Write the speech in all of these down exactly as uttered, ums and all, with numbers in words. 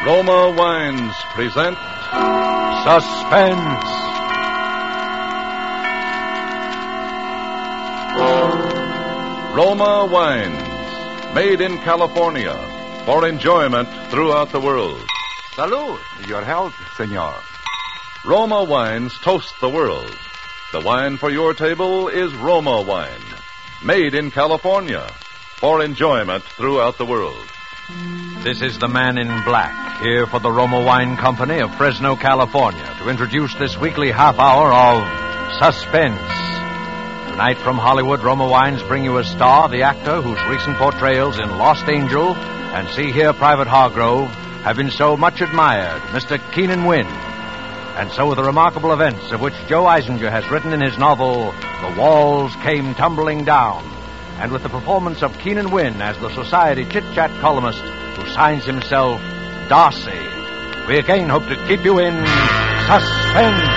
Roma Wines present Suspense. Roma Wines, made in California for enjoyment throughout the world. Salud. Your health, senor. Roma Wines toast the world. The wine for your table is Roma Wine, made in California for enjoyment throughout the world. This is the Man in Black, here for the Roma Wine Company of Fresno, California, to introduce this weekly half hour of Suspense. Tonight from Hollywood, Roma Wines bring you a star, the actor whose recent portrayals in Lost Angel and See Here, Private Hargrove have been so much admired, Mister Keenan Wynn. And so the remarkable events of which Joe Eisinger has written in his novel, The Walls Came Tumbling Down, and with the performance of Keenan Wynn as the society chit-chat columnist who signs himself Darcy, we again hope to keep you in suspense.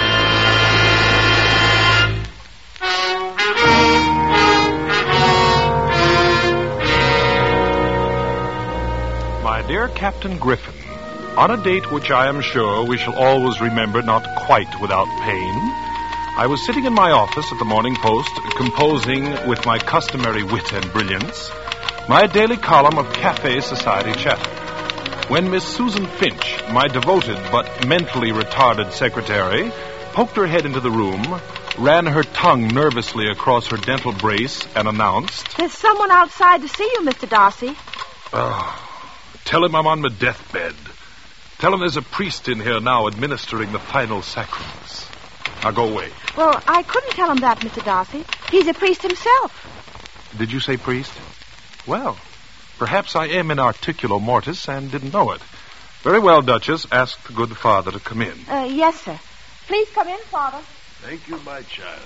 My dear Captain Griffin, on a date which I am sure we shall always remember not quite without pain, I was sitting in my office at the Morning Post, composing with my customary wit and brilliance my daily column of Cafe Society chatter, when Miss Susan Finch, my devoted but mentally retarded secretary, poked her head into the room, ran her tongue nervously across her dental brace, and announced, "There's someone outside to see you, Mister Darcy." Oh, tell him I'm on my deathbed. Tell him there's a priest in here now administering the final sacraments. Now go away. Well, I couldn't tell him that, Mister Darcy. He's a priest himself. Did you say priest? Well, perhaps I am in articulo mortis and didn't know it. Very well, Duchess. Ask the good father to come in. Uh, yes, sir. Please come in, Father. Thank you, my child.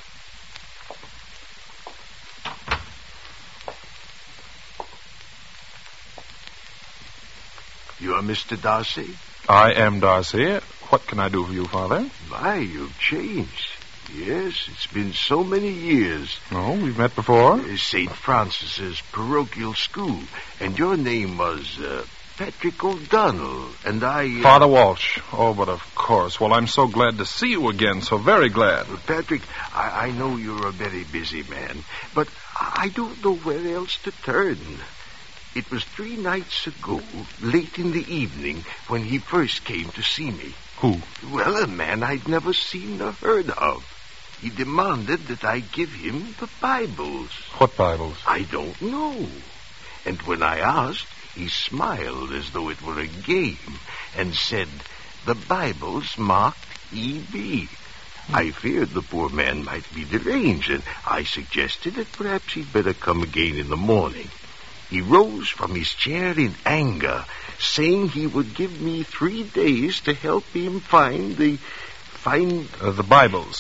You are Mister Darcy? I am Darcy. What can I do for you, Father? My, you've changed. Yes, it's been so many years. Oh, we've met before? Uh, Saint Francis's parochial school. And your name was uh, Patrick O'Donnell. And I... Uh... Father Walsh. Oh, but of course. Well, I'm so glad to see you again. So very glad. Well, Patrick, I, I know you're a very busy man. But I don't know where else to turn. It was three nights ago, late in the evening, when he first came to see me. Who? Well, a man I'd never seen or heard of. He demanded that I give him the Bibles. What Bibles? I don't know. And when I asked, he smiled as though it were a game and said, the Bibles marked E B I feared the poor man might be deranged, and I suggested that perhaps he'd better come again in the morning. He rose from his chair in anger, saying he would give me three days to help him find the... find... Uh, the Bibles.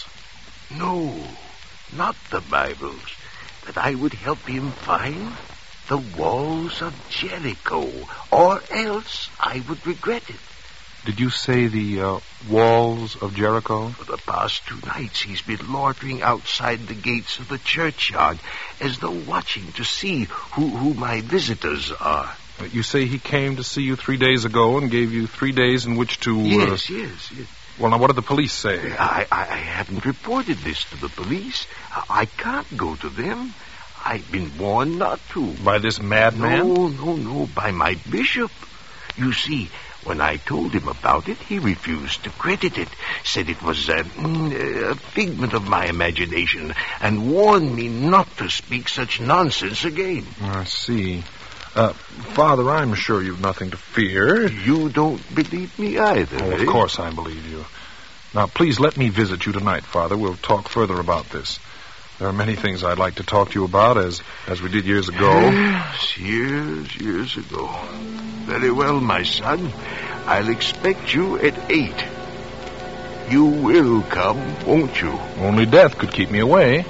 No, not the Bibles. That I would help him find the walls of Jericho, or else I would regret it. Did you say the uh, walls of Jericho? For the past two nights, he's been loitering outside the gates of the churchyard, as though watching to see who, who my visitors are. You say he came to see you three days ago and gave you three days in which to... Yes, uh... yes, yes. Well, now, what did the police say? I, I, I haven't reported this to the police. I, I can't go to them. I've been warned not to. By this madman? No, no, no, by my bishop. You see... When I told him about it, he refused to credit it, said it was a, a figment of my imagination, and warned me not to speak such nonsense again. I see. Uh, Father, I'm sure you've nothing to fear. You don't believe me either, Oh, eh? of course I believe you. Now, please let me visit you tonight, Father. We'll talk further about this. There are many things I'd like to talk to you about, as as we did years ago. Yes, years, years ago. Very well, my son. I'll expect you at eight. You will come, won't you? Only death could keep me away.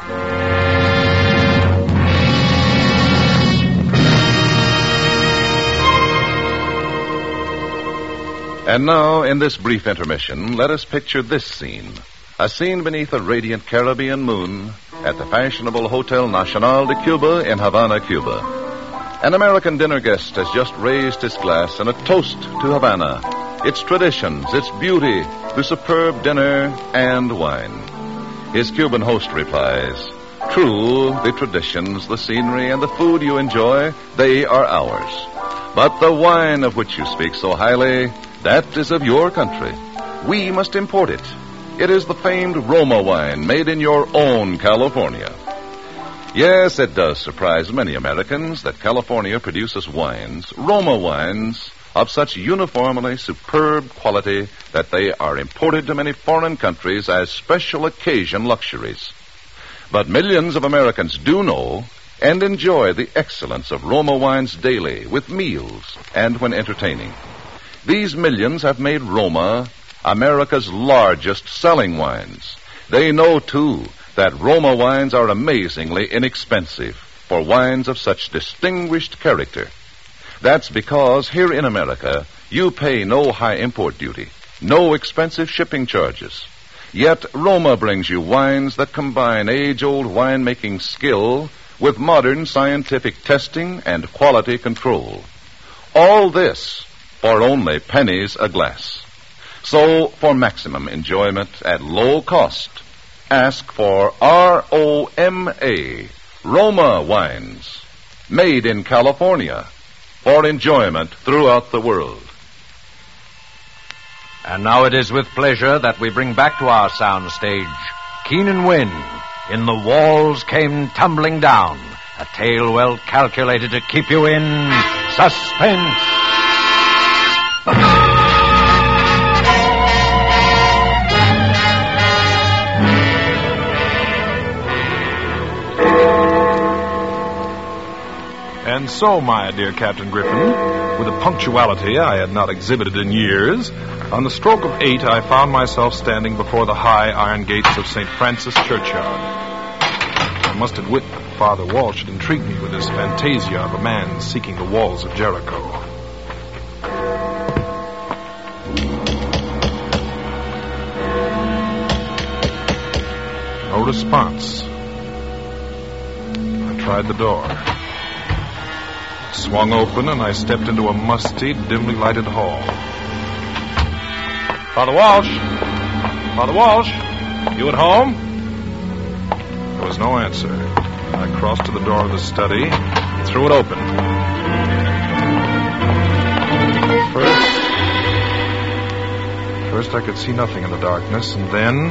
And now, in this brief intermission, let us picture this scene. A scene beneath a radiant Caribbean moon at the fashionable Hotel Nacional de Cuba in Havana, Cuba. An American dinner guest has just raised his glass in a toast to Havana, its traditions, its beauty, the superb dinner, and wine. His Cuban host replies, "True, the traditions, the scenery, and the food you enjoy, they are ours. But the wine of which you speak so highly, that is of your country. We must import it. It is the famed Roma wine made in your own California." Yes, it does surprise many Americans that California produces wines, Roma wines, of such uniformly superb quality that they are imported to many foreign countries as special occasion luxuries. But millions of Americans do know and enjoy the excellence of Roma wines daily with meals and when entertaining. These millions have made Roma America's largest selling wines. They know, too, that Roma wines are amazingly inexpensive for wines of such distinguished character. That's because here in America, you pay no high import duty, no expensive shipping charges. Yet Roma brings you wines that combine age-old winemaking skill with modern scientific testing and quality control. All this for only pennies a glass. So, for maximum enjoyment at low cost, ask for R O M A, Roma wines, made in California, for enjoyment throughout the world. And now it is with pleasure that we bring back to our soundstage Keenan Wynn in The Walls Came Tumbling Down, a tale well calculated to keep you in suspense. And so, my dear Captain Griffin, with a punctuality I had not exhibited in years, on the stroke of eight I found myself standing before the high iron gates of Saint Francis Churchyard. I must admit that Father Walsh had intrigued me with his fantasia of a man seeking the walls of Jericho. No response. I tried the door. It swung open, and I stepped into a musty, dimly lighted hall. Father Walsh! Father Walsh! You at home? There was no answer. I crossed to the door of the study and threw it open. First, first I could see nothing in the darkness, and then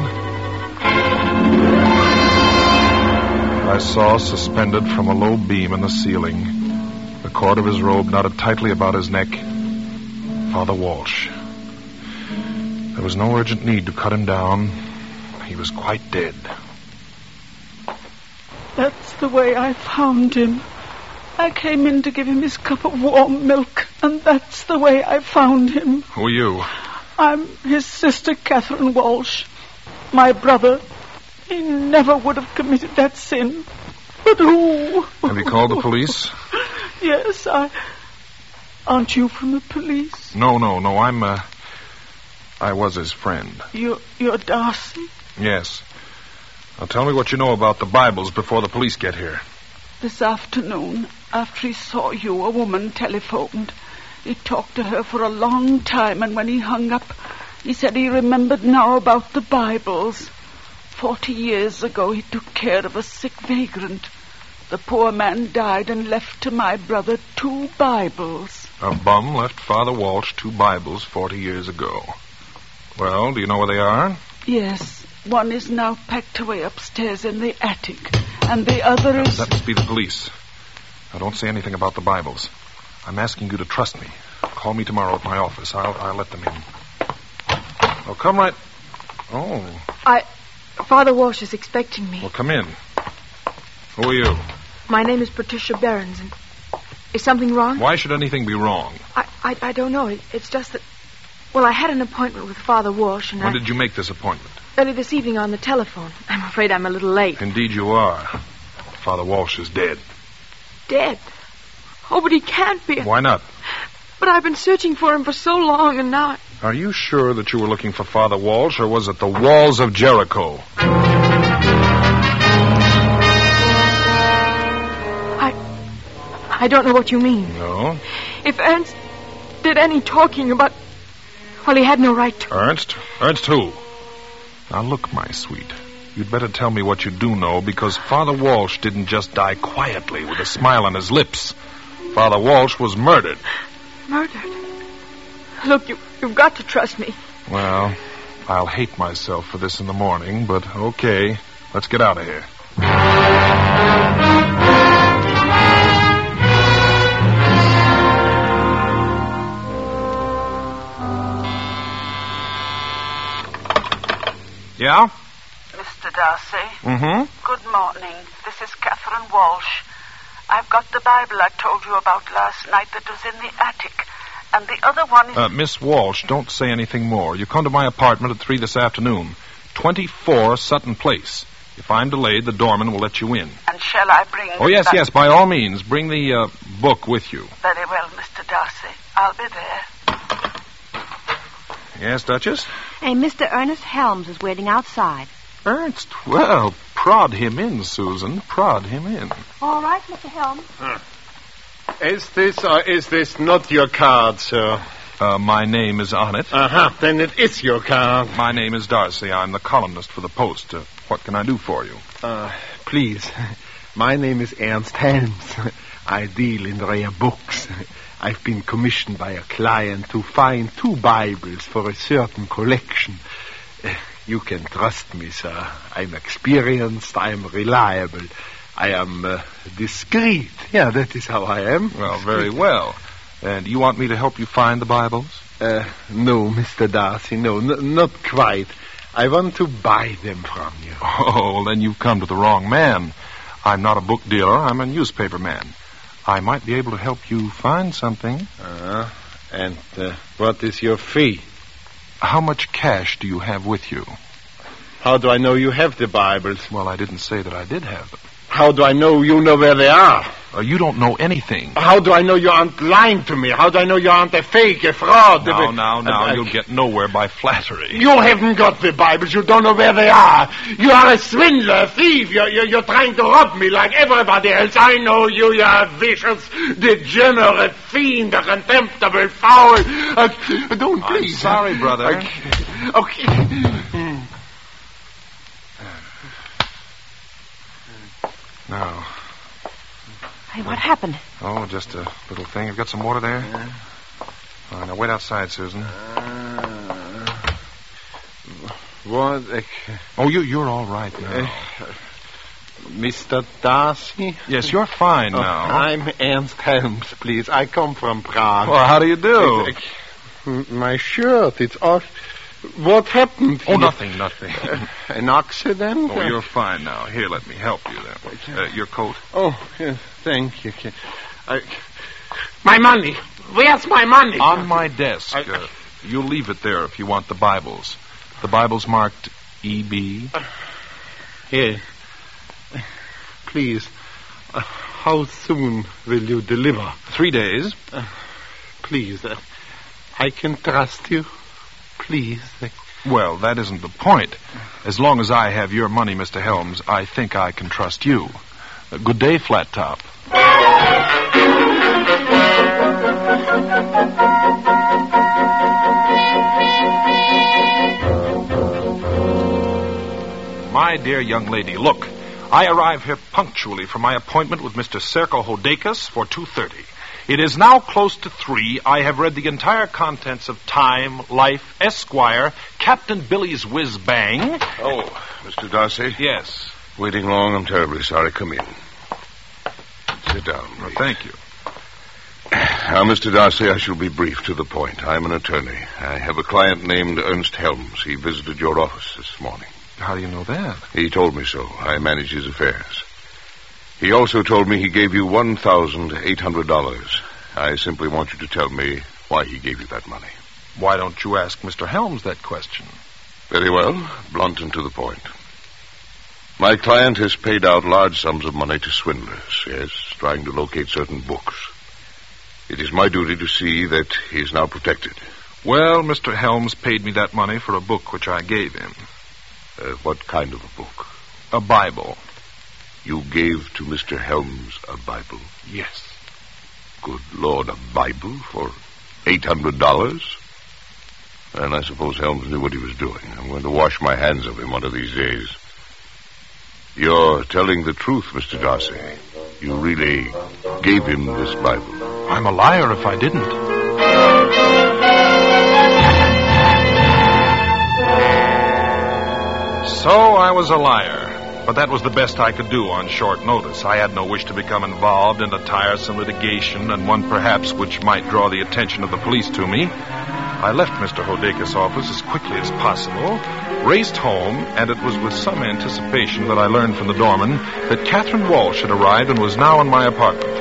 I saw suspended from a low beam in the ceiling, the cord of his robe knotted tightly about his neck, Father Walsh. There was no urgent need to cut him down. He was quite dead. That's the way I found him. I came in to give him his cup of warm milk, and that's the way I found him. Who are you? I'm his sister, Catherine Walsh. My brother, he never would have committed that sin. But who? Have you called the police? Yes, I... Aren't you from the police? No, no, no. I'm, uh... I was his friend. You're, you're Darcy? Yes. Now tell me what you know about the Bibles before the police get here. This afternoon, after he saw you, a woman telephoned. He talked to her for a long time, and when he hung up, he said he remembered now about the Bibles. Forty years ago, he took care of a sick vagrant. The poor man died and left to my brother two Bibles. A bum left Father Walsh two Bibles forty years ago. Well, do you know where they are? Yes. One is now packed away upstairs in the attic, and the other is... That must be the police. Now, don't say anything about the Bibles. I'm asking you to trust me. Call me tomorrow at my office. I'll, I'll let them in. Oh, come right... Oh. I... Father Walsh is expecting me. Well, come in. Who are you? My name is Patricia Behrens, and... Is something wrong? Why should anything be wrong? I, I, I don't know. It, it's just that... Well, I had an appointment with Father Walsh, and When I... did you make this appointment? Early this evening on the telephone. I'm afraid I'm a little late. Indeed you are. Father Walsh is dead. Dead? Oh, but he can't be. Why not? But I've been searching for him for so long, and now... I... Are you sure that you were looking for Father Walsh, or was it the walls of Jericho? I... I don't know what you mean. No? If Ernst did any talking about... Well, he had no right to. Ernst? Ernst who? Now, look, my sweet. You'd better tell me what you do know, because Father Walsh didn't just die quietly with a smile on his lips. Father Walsh was murdered. Murdered? Look, you, you've got to trust me. Well, I'll hate myself for this in the morning, but okay. Let's get out of here. Yeah? Mister Darcy. Mm-hmm. Good morning. This is Catherine Walsh. I've got the Bible I told you about last night that was in the attic. And the other one is... Uh, Miss Walsh, don't say anything more. You come to my apartment at three this afternoon. twenty-four Sutton Place. If I'm delayed, the doorman will let you in. And shall I bring... Oh, yes, that... yes, by all means. Bring the uh, book with you. Very well, Mister Darcy. I'll be there. Yes, Duchess? Hey, Mister Ernest Helms is waiting outside. Ernst? Well, prod him in, Susan. Prod him in. All right, Mister Helms. Huh. Is this or is this not your card, sir? Uh, my name is on it. Uh-huh. Then it is your card. My name is Darcy. I'm the columnist for the Post. Uh, what can I do for you? Uh, please. My name is Ernst Helms. I deal in rare books. I've been commissioned by a client to find two Bibles for a certain collection. Uh, you can trust me, sir. I'm experienced. I'm reliable. I am uh, discreet. Yeah, that is how I am. Well, very well. And you want me to help you find the Bibles? Uh, no, Mister Darcy, no, n- not quite. I want to buy them from you. Oh, then you've come to the wrong man. I'm not a book dealer. I'm a newspaper man. I might be able to help you find something. Uh, and uh, what is your fee? How much cash do you have with you? How do I know you have the Bibles? Well, I didn't say that I did have them. How do I know you know where they are? Uh, you don't know anything. How do I know you aren't lying to me? How do I know you aren't a fake, a fraud? Now, a, now, now, a, a, you'll get nowhere by flattery. You haven't got the Bibles. You don't know where they are. You are a swindler, a thief. You're, you're, you're trying to rob me like everybody else. I know you. You're a vicious, degenerate fiend, a contemptible foul. Uh, don't please. I'm sorry, brother. Okay. okay. Now. Hey, what happened? Oh, just a little thing. You've got some water there? Yeah. All right, now wait outside, Susan. Uh, what? Uh, oh, you, you're all right now. Uh, Mister Darcy? Yes, you're fine Oh, now. I'm Ernst Helms, please. I come from Prague. Well, how do you do? Uh, my shirt, it's all... What happened? Oh, here? nothing, nothing. Uh, an accident? Oh, you're fine now. Here, let me help you then. Uh, your coat. Oh, yes, thank you. I... My money! Where's my money? On my desk. I... Uh, you'll leave it there if you want the Bibles. The Bible's marked E B. Uh, here. Please, uh, how soon will you deliver? Three days. Uh, please, uh, I can trust you. Please. Well, that isn't the point. As long as I have your money, Mister Helms, I think I can trust you. Uh, good day, Flat Top. My dear young lady, look. I arrive here punctually for my appointment with Mister Serko Hodakas for two thirty. It is now close to three. I have read the entire contents of Time, Life, Esquire, Captain Billy's Whiz Bang. Oh, Mister Darcy? Yes. Waiting long, I'm terribly sorry. Come in. Sit down, please. Well, thank you. Now, Mister Darcy, I shall be brief to the point. I'm an attorney. I have a client named Ernst Helms. He visited your office this morning. How do you know that? He told me so. I manage his affairs. He also told me he gave you one thousand eight hundred dollars. I simply want you to tell me why he gave you that money. Why don't you ask Mister Helms that question? Very well. Blunt and to the point. My client has paid out large sums of money to swindlers, yes, trying to locate certain books. It is my duty to see that he is now protected. Well, Mister Helms paid me that money for a book which I gave him. Uh, what kind of a book? A Bible. You gave to Mister Helms a Bible? Yes. Good Lord, a Bible for eight hundred dollars? And I suppose Helms knew what he was doing. I'm going to wash my hands of him one of these days. You're telling the truth, Mister Darcy. You really gave him this Bible. I'm a liar if I didn't. So I was a liar, but that was the best I could do on short notice. I had no wish to become involved in a tiresome litigation, and one perhaps which might draw the attention of the police to me. I left Mister Hodakis' office as quickly as possible, raced home, and it was with some anticipation that I learned from the doorman that Catherine Walsh had arrived and was now in my apartment.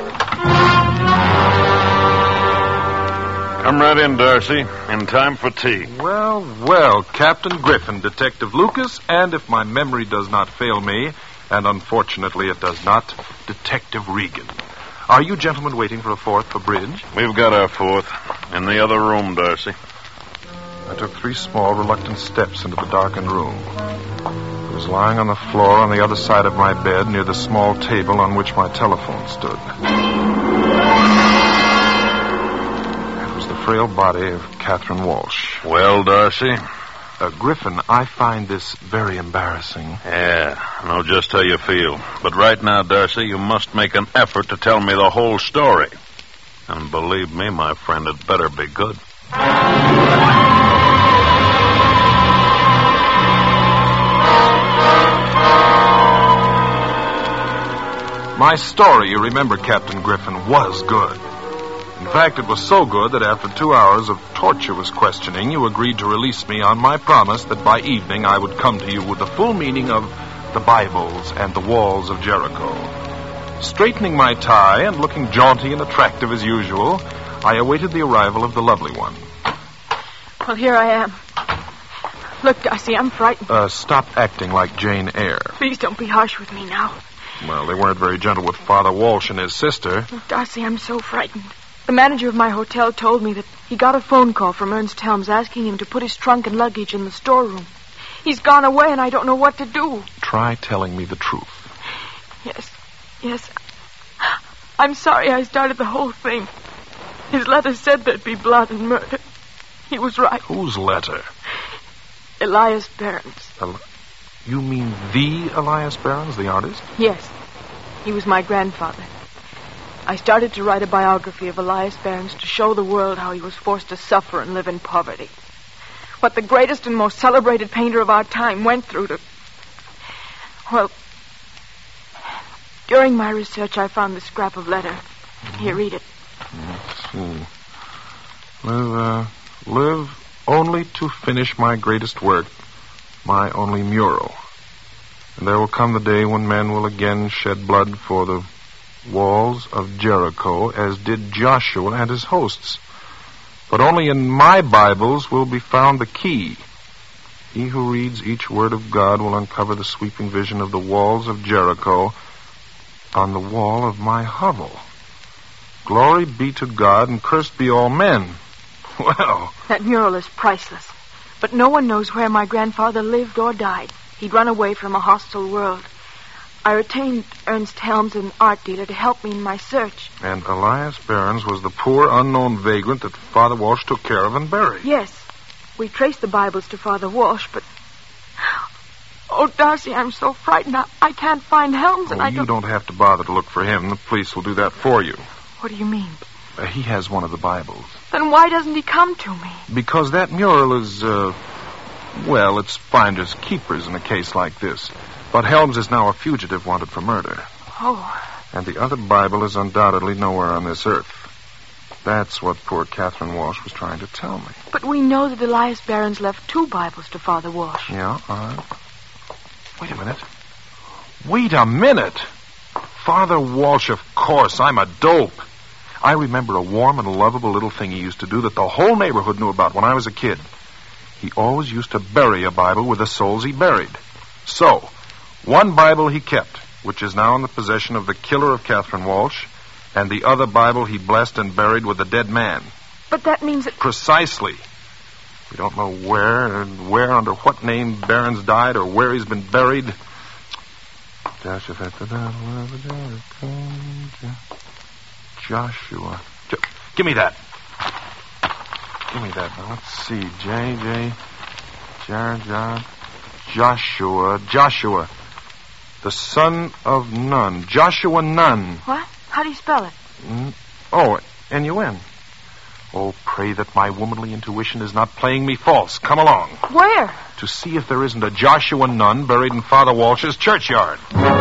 Come right in, Darcy. In time for tea. Well, well, Captain Griffin, Detective Lucas, and if my memory does not fail me, and unfortunately it does not, Detective Regan. Are you gentlemen waiting for a fourth for bridge? We've got our fourth. In the other room, Darcy. I took three small, reluctant steps into the darkened room. It was lying on the floor on the other side of my bed near the small table on which my telephone stood. It was the frail body of Catherine Walsh. Well, Darcy? Uh, Griffin, I find this very embarrassing. Yeah, I know just how you feel. But right now, Darcy, you must make an effort to tell me the whole story. And believe me, my friend, it better be good. My story, you remember, Captain Griffin, was good. In fact, it was so good that after two hours of tortuous questioning, you agreed to release me on my promise that by evening I would come to you with the full meaning of the Bibles and the walls of Jericho. Straightening my tie and looking jaunty and attractive as usual, I awaited the arrival of the lovely one. Well, here I am. Look, Darcy, I'm frightened. Uh, stop acting like Jane Eyre. Please don't be harsh with me now. Well, they weren't very gentle with Father Walsh and his sister. Oh, Darcy, I'm so frightened. The manager of my hotel told me that he got a phone call from Ernst Helms asking him to put his trunk and luggage in the storeroom. He's gone away and I don't know what to do. Try telling me the truth. Yes, yes. I'm sorry I started the whole thing. His letter said there'd be blood and murder. He was right. Whose letter? Elias Behrens. El- you mean the Elias Behrens, the artist? Yes. He was my grandfather. I started to write a biography of Elias Behrens to show the world how he was forced to suffer and live in poverty. What the greatest and most celebrated painter of our time went through to... Well, during my research, I found this scrap of letter. Here, read it. Let's see. Live, uh, live only to finish my greatest work, my only mural. And there will come the day when men will again shed blood for the walls of Jericho, as did Joshua and his hosts. But only in my Bibles will be found the key. He who reads each word of God will uncover the sweeping vision of the walls of Jericho on the wall of my hovel. Glory be to God, and cursed be all men. Well... That mural is priceless. But no one knows where my grandfather lived or died. He'd run away from a hostile world. I retained Ernst Helms, an art dealer, to help me in my search. And Elias Behrens was the poor, unknown vagrant that Father Walsh took care of and buried. Yes. We traced the Bibles to Father Walsh, but... Oh, Darcy, I'm so frightened. I, I can't find Helms, and oh, I you don't... don't have to bother to look for him. The police will do that for you. What do you mean? Uh, he has one of the Bibles. Then why doesn't he come to me? Because that mural is, uh... well, it's finders keepers in a case like this. But Helms is now a fugitive wanted for murder. Oh. And the other Bible is undoubtedly nowhere on this earth. That's what poor Catherine Walsh was trying to tell me. But we know that Elias Behrens left two Bibles to Father Walsh. Yeah, all right. Wait a minute. Wait a minute. Father Walsh, of course. I'm a dope. I remember a warm and lovable little thing he used to do that the whole neighborhood knew about when I was a kid. He always used to bury a Bible with the souls he buried. So... one Bible he kept, which is now in the possession of the killer of Catherine Walsh, and the other Bible he blessed and buried with the dead man. But that means that... Precisely. We don't know where and where, under what name Behrens died, or where he's been buried. Joshua. Jo- Give me that. Give me that. Now, let's see. J, J, Jar, Jar, Joshua, Joshua. The son of Nun. Joshua Nun. What? How do you spell it? Mm. Oh, N U N. Oh, pray that my womanly intuition is not playing me false. Come along. Where? To see if there isn't a Joshua Nun buried in Father Walsh's churchyard.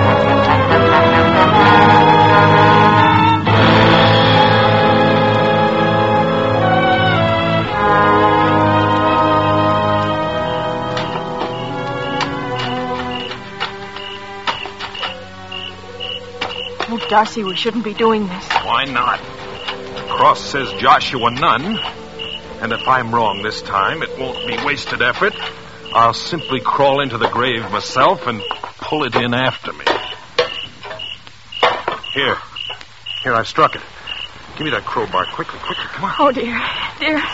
Oh, Darcy, we shouldn't be doing this. Why not? The cross says Joshua Nun. And if I'm wrong this time, it won't be wasted effort. I'll simply crawl into the grave myself and pull it in after me. Here. Here, I've struck it. Give me that crowbar. Quickly, quickly, come on. Oh, dear. Dear.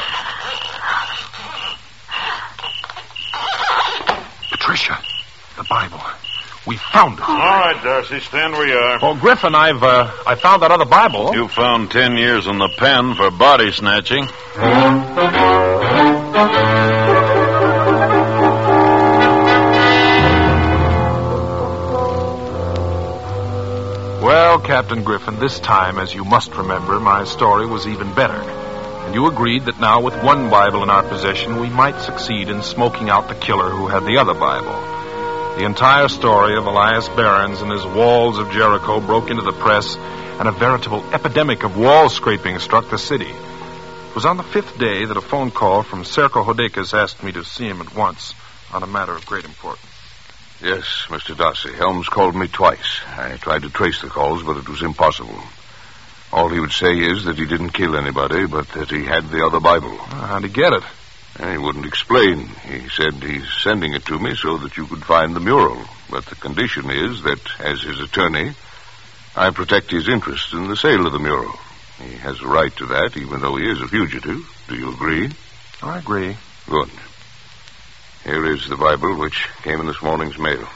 Patricia, the Bible. We found it. All right, Darcy, stand where you are. Oh, Griffin, I've, uh, I found that other Bible. You found ten years in the pen for body snatching. Well, Captain Griffin, this time, as you must remember, my story was even better. And you agreed that now, with one Bible in our possession, we might succeed in smoking out the killer who had the other Bible. The entire story of Elias Behrens and his walls of Jericho broke into the press, and a veritable epidemic of wall scraping struck the city. It was on the fifth day that a phone call from Serko Hodekas asked me to see him at once on a matter of great importance. Yes, Mister Darcy. Helms called me twice. I tried to trace the calls, but it was impossible. All he would say is that he didn't kill anybody, but that he had the other Bible. How'd he get it? He wouldn't explain. He said he's sending it to me so that you could find the mural. But the condition is that, as his attorney, I protect his interest in the sale of the mural. He has a right to that, even though he is a fugitive. Do you agree? I agree. Good. Here is the Bible, which came in this morning's mail.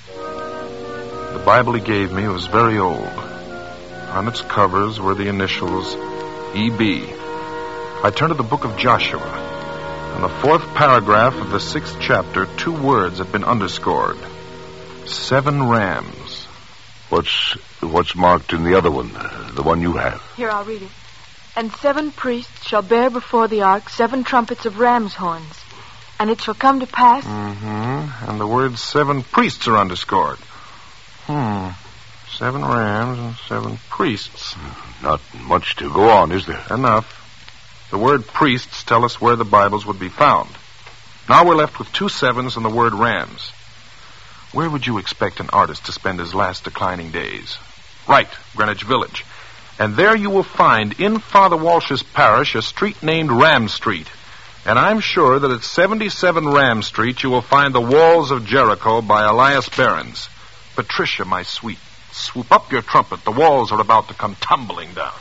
The Bible he gave me was very old. On its covers were the initials E B. I turned to the book of Joshua. In the fourth paragraph of the sixth chapter, two words had been underscored. Seven rams. What's what's marked in the other one, uh, the one you have? Here, I'll read it. And seven priests shall bear before the ark seven trumpets of ram's horns. And it shall come to pass... Mm-hmm. And the words seven priests are underscored. Hmm. Seven rams and seven priests. Not much to go on, is there? Enough. The word priests tell us where the Bibles would be found. Now we're left with two sevens and the word rams. Where would you expect an artist to spend his last declining days? Right, Greenwich Village. And there you will find in Father Walsh's parish a street named Ram Street. And I'm sure that at seventy-seven Ram Street you will find the walls of Jericho by Elias Behrens. Patricia, my sweet, swoop up your trumpet. The walls are about to come tumbling down.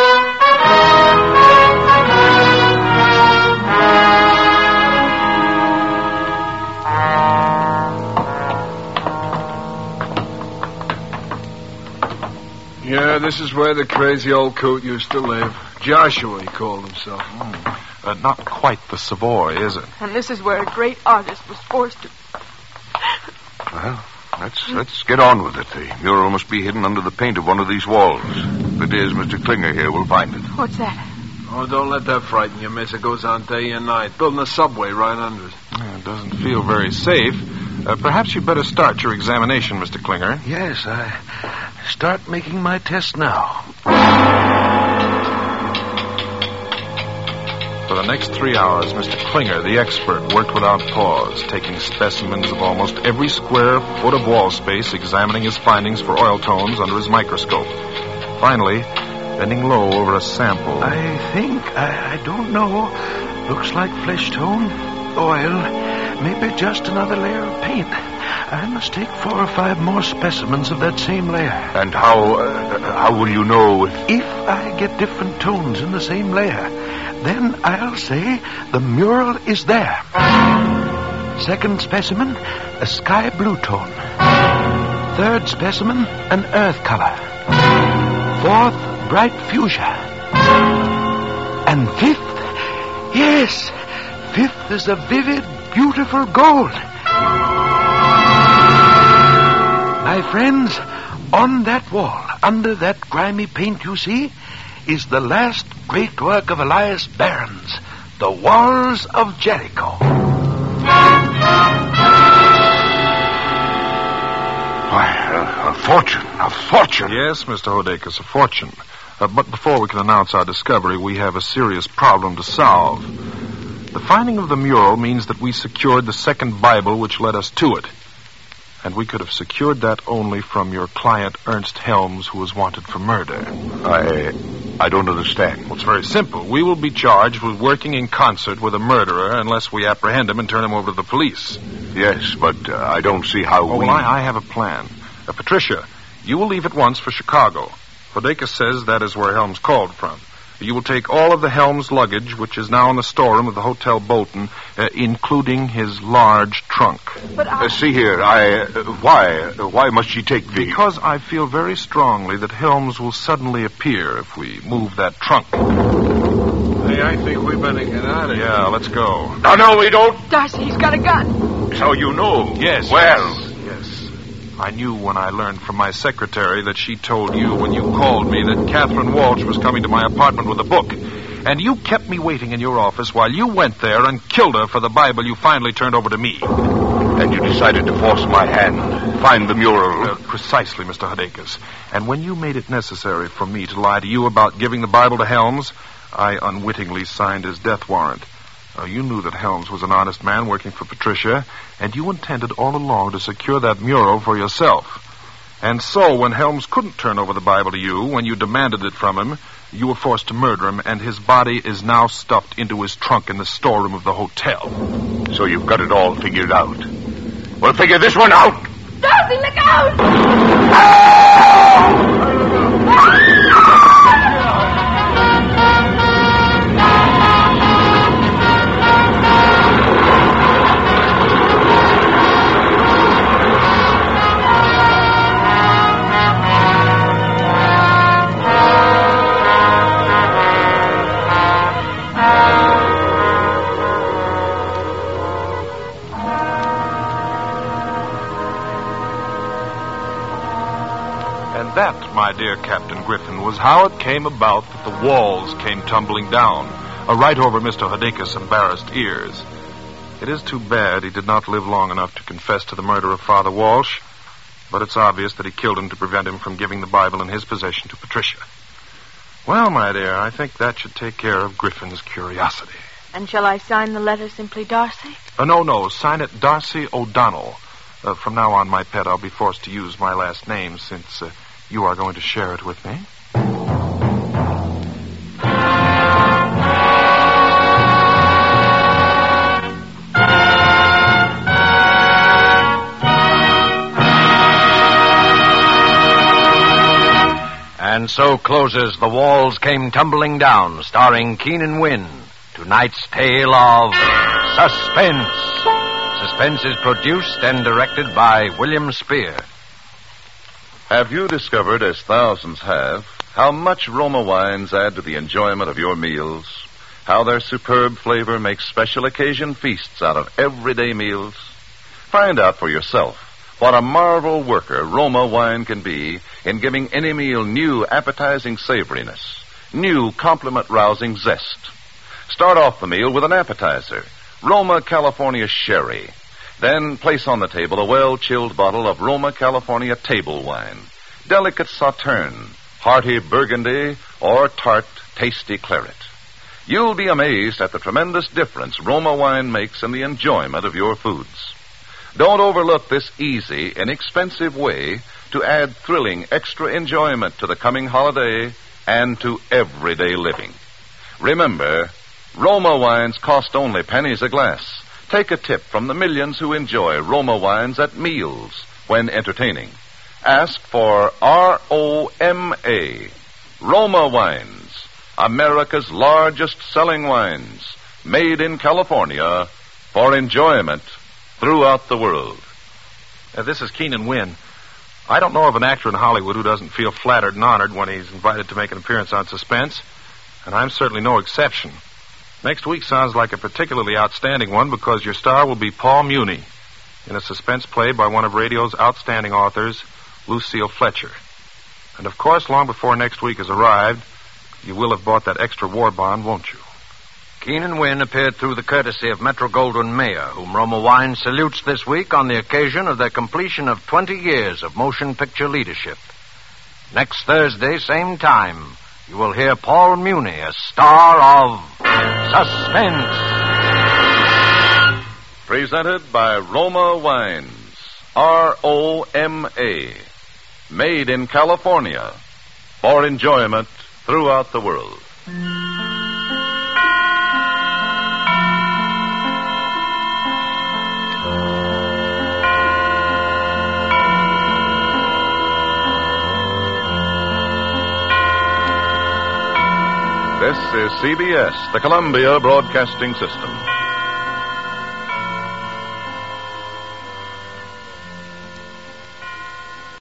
Yeah, this is where the crazy old coot used to live. Joshua, he called himself. Mm. Uh, not quite the Savoy, is it? And this is where a great artist was forced to... Well, let's, let's get on with it. The mural must be hidden under the paint of one of these walls. If it is, Mister Klinger here will find it. What's that? Oh, don't let that frighten you, miss. It goes on day and night. Building a subway right under it. Yeah, it doesn't feel very safe. Uh, perhaps you'd better start your examination, Mister Klinger. Yes, I start making my test now. For the next three hours, Mister Klinger, the expert, worked without pause, taking specimens of almost every square foot of wall space, examining his findings for oil tones under his microscope. Finally, bending low over a sample. I think, I, I don't know. Looks like flesh tone, oil, maybe just another layer of paint. I must take four or five more specimens of that same layer. And how, uh, how will you know if... If I get different tones in the same layer, then I'll say the mural is there. Second specimen, a sky blue tone. Third specimen, an earth color. Fourth, bright fuchsia. And fifth, yes, fifth is a vivid, beautiful gold. My friends, on that wall, under that grimy paint you see, is the last great work of Elias Barons, The Walls of Jericho. Why, a, a fortune, a fortune. Yes, Mister Hodakis, a fortune. Uh, but before we can announce our discovery, we have a serious problem to solve. The finding of the mural means that we secured the second Bible which led us to it. And we could have secured that only from your client, Ernst Helms, who was wanted for murder. I... I don't understand. Well, it's very simple. We will be charged with working in concert with a murderer unless we apprehend him and turn him over to the police. Yes, but uh, I don't see how oh, we... Well, I, I have a plan. Uh, Patricia, you will leave at once for Chicago. Hodakis says that is where Helms called from. You will take all of the Helms luggage, which is now in the storeroom of the Hotel Bolton, uh, including his large trunk. But I... Uh, see here, I... Uh, why? Uh, why must she take the... Because I feel very strongly that Helms will suddenly appear if we move that trunk. Hey, I think we better get out of here. Yeah, let's go. No, no, we don't. Darcy, he's got a gun. So you know. Yes. Well... Yes. I knew when I learned from my secretary that she told you when you called me that Catherine Walsh was coming to my apartment with a book. And you kept me waiting in your office while you went there and killed her for the Bible you finally turned over to me. And you decided to force my hand, find the mural. Uh, precisely, Mister Hodakis. And when you made it necessary for me to lie to you about giving the Bible to Helms, I unwittingly signed his death warrant. Uh, you knew that Helms was an honest man working for Patricia, and you intended all along to secure that mural for yourself. And so, when Helms couldn't turn over the Bible to you, when you demanded it from him, you were forced to murder him, and his body is now stuffed into his trunk in the storeroom of the hotel. So you've got it all figured out. Well, figure this one out! Darcy, look out! That, my dear Captain Griffin, was how it came about that the walls came tumbling down, uh, right over Mister Hodakis' embarrassed ears. It is too bad he did not live long enough to confess to the murder of Father Walsh, but it's obvious that he killed him to prevent him from giving the Bible in his possession to Patricia. Well, my dear, I think that should take care of Griffin's curiosity. And shall I sign the letter simply Darcy? Uh, no, no, sign it Darcy O'Donnell. Uh, from now on, my pet, I'll be forced to use my last name since... Uh, You are going to share it with me? And so closes The Walls Came Tumbling Down, starring Keenan Wynn. Tonight's tale of Suspense. Suspense is produced and directed by William Spear. Have you discovered, as thousands have, how much Roma wines add to the enjoyment of your meals? How their superb flavor makes special occasion feasts out of everyday meals? Find out for yourself what a marvel worker Roma wine can be in giving any meal new appetizing savoriness, new compliment-rousing zest. Start off the meal with an appetizer, Roma California Sherry. Then place on the table a well-chilled bottle of Roma California table wine, delicate Sauterne, hearty Burgundy, or tart, tasty claret. You'll be amazed at the tremendous difference Roma wine makes in the enjoyment of your foods. Don't overlook this easy, inexpensive way to add thrilling extra enjoyment to the coming holiday and to everyday living. Remember, Roma wines cost only pennies a glass. Take a tip from the millions who enjoy Roma wines at meals when entertaining. Ask for R O M A, Roma Wines, America's largest selling wines, made in California for enjoyment throughout the world. Uh, this is Keenan Wynn. I don't know of an actor in Hollywood who doesn't feel flattered and honored when he's invited to make an appearance on Suspense, and I'm certainly no exception. Next week sounds like a particularly outstanding one because your star will be Paul Muni in a suspense play by one of radio's outstanding authors, Lucille Fletcher. And of course, long before next week has arrived, you will have bought that extra war bond, won't you? Keenan Wynn appeared through the courtesy of Metro-Goldwyn-Mayer, whom Roma Wine salutes this week on the occasion of their completion of twenty years of motion picture leadership. Next Thursday, same time, you will hear Paul Muni, a star of Suspense. Presented by Roma Wines. R O M A. Made in California. For enjoyment throughout the world. This is C B S, the Columbia Broadcasting System.